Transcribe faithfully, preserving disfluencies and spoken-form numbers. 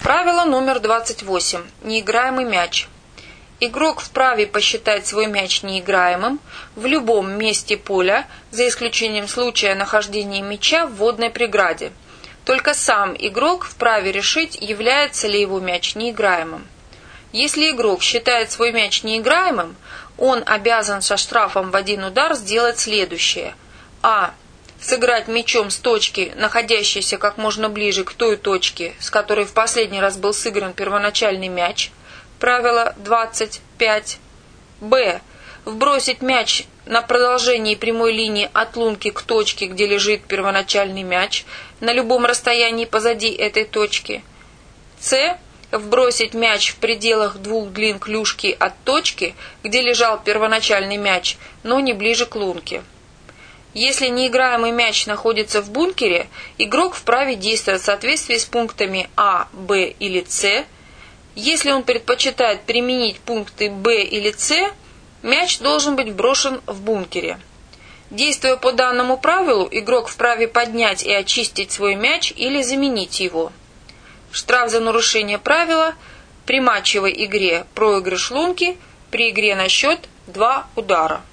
Правило номер двадцать восемь. Неиграемый мяч. Игрок вправе посчитать свой мяч неиграемым в любом месте поля, за исключением случая нахождения мяча в водной преграде. Только сам игрок вправе решить, является ли его мяч неиграемым. Если игрок считает свой мяч неиграемым, он обязан со штрафом в один удар сделать следующее. А. Сыграть мячом с точки, находящейся как можно ближе к той точке, с которой в последний раз был сыгран первоначальный мяч. Правило двадцать пять. Б. Вбросить мяч на продолжении прямой линии от лунки к точке, где лежит первоначальный мяч, на любом расстоянии позади этой точки. С. Вбросить мяч в пределах двух длин клюшки от точки, где лежал первоначальный мяч, но не ближе к лунке. Если неиграемый мяч находится в бункере, игрок вправе действовать в соответствии с пунктами А, Б или С. Если он предпочитает применить пункты Б или С, мяч должен быть брошен в бункере. Действуя по данному правилу, игрок вправе поднять и очистить свой мяч или заменить его. Штраф за нарушение правила при матчевой игре проигрыш лунки при игре на счет два удара.